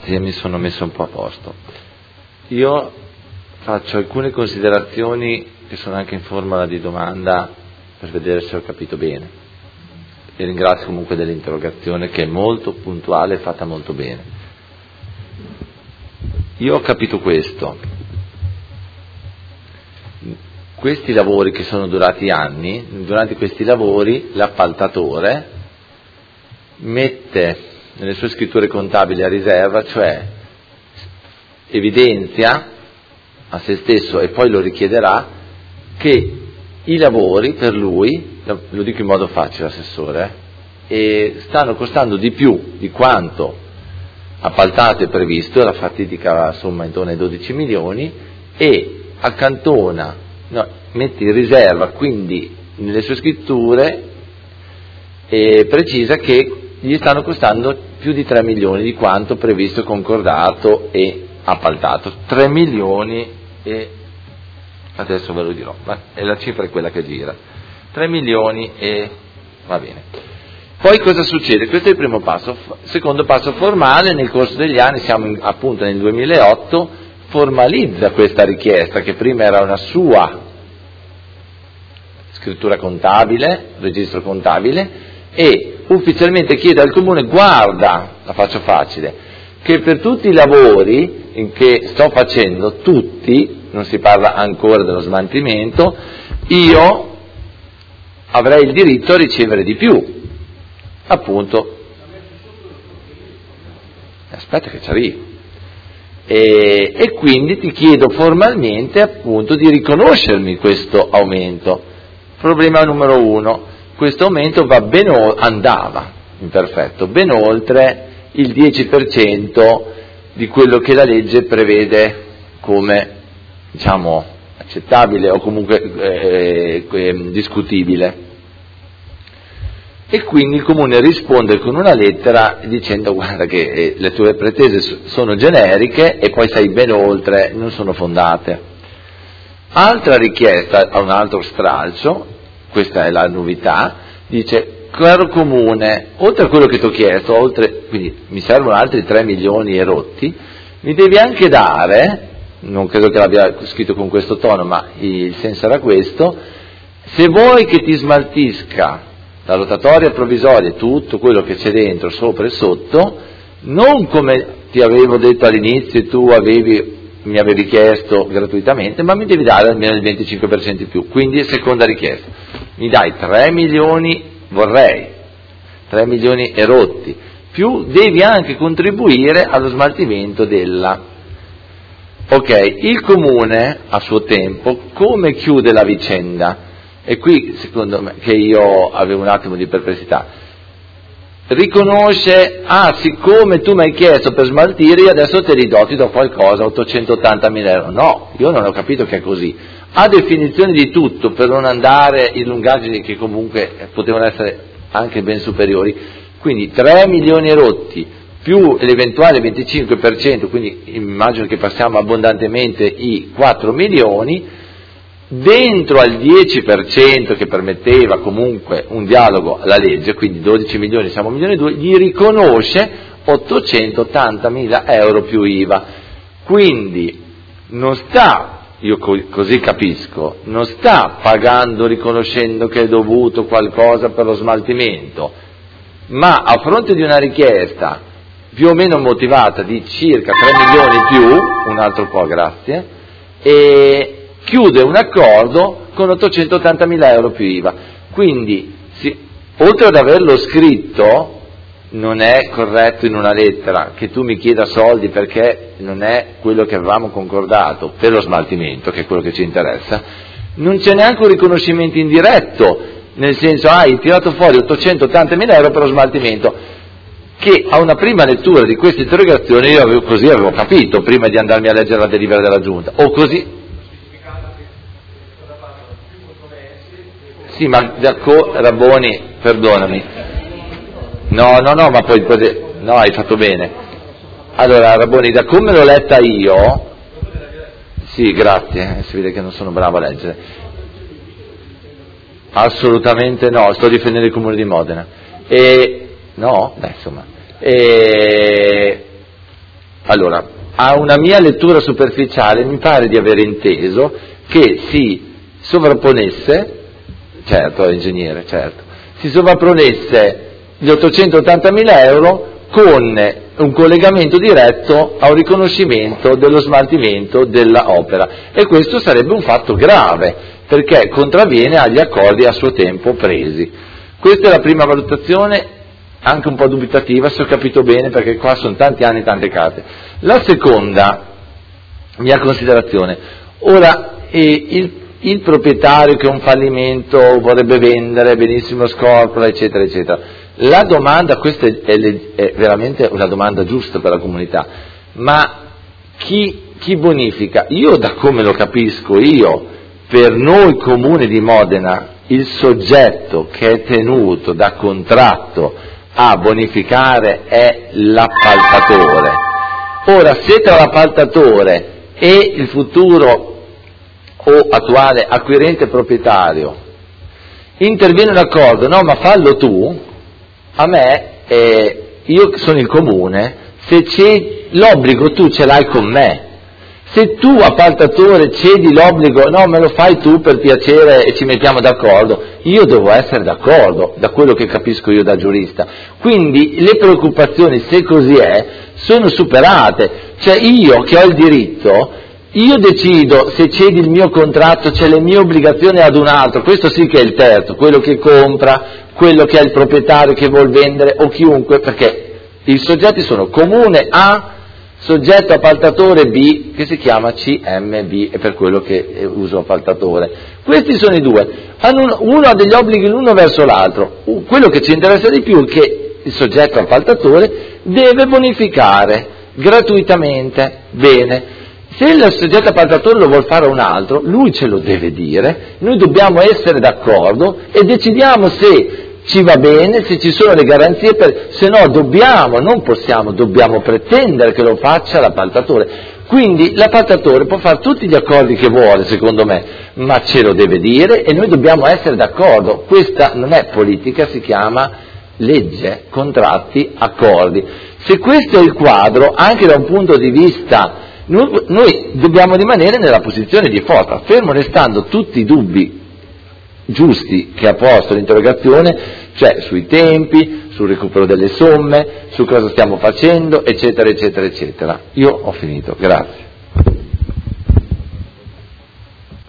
Grazie, mi sono messo un po' a posto. Io faccio alcune considerazioni che sono anche in forma di domanda per vedere se ho capito bene. E ringrazio comunque dell'interrogazione che è molto puntuale e fatta molto bene. Io ho capito questo. Questi lavori che sono durati anni, durante questi lavori l'appaltatore mette nelle sue scritture contabili a riserva, cioè evidenzia a se stesso e poi lo richiederà, che i lavori per lui, lo dico in modo facile assessore, stanno costando di più di quanto appaltato e previsto, la fatidica somma intorno ai 12 milioni, e accantona, mette in riserva quindi nelle sue scritture precisa che gli stanno costando più di 3 milioni di quanto previsto, concordato e appaltato. 3 milioni e adesso ve lo dirò, ma la cifra è quella che gira. 3 milioni e va bene. Poi cosa succede? Questo è il primo passo. Secondo passo formale, nel corso degli anni, siamo appunto nel 2008, formalizza questa richiesta che prima era una sua scrittura contabile, registro contabile, e ufficialmente chiede al comune: guarda, la faccio facile, che per tutti i lavori che sto facendo, tutti, non si parla ancora dello smaltimento, io avrei il diritto a ricevere di più, appunto. Aspetta che ci arrivo. E quindi ti chiedo formalmente appunto di riconoscermi questo aumento. Problema numero 1, questo aumento andava, imperfetto, ben oltre il 10% di quello che la legge prevede come, diciamo, accettabile o comunque discutibile. E quindi il comune risponde con una lettera dicendo: guarda che le tue pretese sono generiche e poi sei ben oltre, non sono fondate. Altra richiesta a un altro stralcio, questa è la novità, dice: caro comune, oltre a quello che ti ho chiesto, quindi mi servono altri 3 milioni e rotti, mi devi anche dare, non credo che l'abbia scritto con questo tono, ma il senso era questo: se vuoi che ti smaltisca la rotatoria provvisoria, tutto quello che c'è dentro, sopra e sotto, non come ti avevo detto all'inizio e tu mi avevi chiesto gratuitamente, ma mi devi dare almeno il 25% in più. Quindi seconda richiesta, mi dai 3 milioni, vorrei 3 milioni e rotti, più devi anche contribuire allo smaltimento della. Ok, il comune a suo tempo come chiude la vicenda? E qui secondo me, che io avevo un attimo di perplessità, riconosce: siccome tu mi hai chiesto per smaltire, io adesso ti do qualcosa, 880.000 euro. No, io non ho capito che è così. A definizione di tutto, per non andare in lungaggini che comunque potevano essere anche ben superiori, quindi 3 milioni e rotti più l'eventuale 25%, quindi immagino che passiamo abbondantemente i 4 milioni, dentro al 10% che permetteva comunque un dialogo alla legge, quindi 12 milioni, siamo 1,2 milioni, gli riconosce 880.000 euro più IVA. Quindi non sta, io così capisco, non sta pagando riconoscendo che è dovuto qualcosa per lo smaltimento, ma a fronte di una richiesta più o meno motivata di circa 3 milioni più, un altro po', grazie, e chiude un accordo con 880.000 euro più IVA. Quindi, oltre ad averlo scritto, non è corretto in una lettera che tu mi chieda soldi perché non è quello che avevamo concordato per lo smaltimento, che è quello che ci interessa, non c'è neanche un riconoscimento indiretto, nel senso: hai tirato fuori 880.000 euro per lo smaltimento, che a una prima lettura di questa interrogazione io avevo capito, prima di andarmi a leggere la delibera della Giunta, o così. Sì, ma Rabboni, perdonami. No, ma poi no, hai fatto bene. Allora, Rabboni, da come l'ho letta io, sì, grazie, si vede che non sono bravo a leggere. Assolutamente no, sto difendendo il Comune di Modena. No? Beh, insomma. Allora, a una mia lettura superficiale mi pare di aver inteso che si sovrapponesse, certo, ingegnere, certo, si sovrapponesse gli 880.000 euro con un collegamento diretto a un riconoscimento dello smaltimento della opera, e questo sarebbe un fatto grave, perché contravviene agli accordi a suo tempo presi. Questa è la prima valutazione, anche un po' dubitativa, se ho capito bene, perché qua sono tanti anni, tante carte. La seconda mia considerazione, ora il proprietario che ha un fallimento vorrebbe vendere, benissimo, scorpora, eccetera, eccetera. La domanda, questa è veramente una domanda giusta per la comunità, ma chi bonifica? Io, da come lo capisco io, per noi Comune di Modena, il soggetto che è tenuto da contratto a bonificare è l'appaltatore. Ora, se tra l'appaltatore e il futuro o attuale acquirente proprietario interviene un accordo, no, ma fallo tu, a me, io sono il comune, se c'è l'obbligo tu ce l'hai con me. Se tu, appaltatore, cedi l'obbligo, no, me lo fai tu per piacere e ci mettiamo d'accordo, io devo essere d'accordo, da quello che capisco io da giurista. Quindi le preoccupazioni, se così è, sono superate. Cioè io che ho il diritto, io decido se cedi il mio contratto, c'è le mie obbligazioni ad un altro, questo sì che è il terzo, quello che compra, quello che è il proprietario che vuol vendere o chiunque, perché i soggetti sono comune A, soggetto appaltatore B, che si chiama CMB, è per quello che uso appaltatore. Questi sono i due, uno ha degli obblighi l'uno verso l'altro. Quello che ci interessa di più è che il soggetto appaltatore deve bonificare gratuitamente. Bene, se il soggetto appaltatore lo vuol fare a un altro, lui ce lo deve dire, noi dobbiamo essere d'accordo e decidiamo se ci va bene, se ci sono le garanzie, se no dobbiamo pretendere che lo faccia l'appaltatore. Quindi l'appaltatore può fare tutti gli accordi che vuole, secondo me, ma ce lo deve dire e noi dobbiamo essere d'accordo. Questa non è politica, si chiama legge, contratti, accordi. Se questo è il quadro, anche da un punto di vista, noi dobbiamo rimanere nella posizione di forza, fermo restando tutti i dubbi giusti che ha posto l'interrogazione, cioè sui tempi, sul recupero delle somme, su cosa stiamo facendo, eccetera, eccetera, eccetera. Io ho finito, grazie.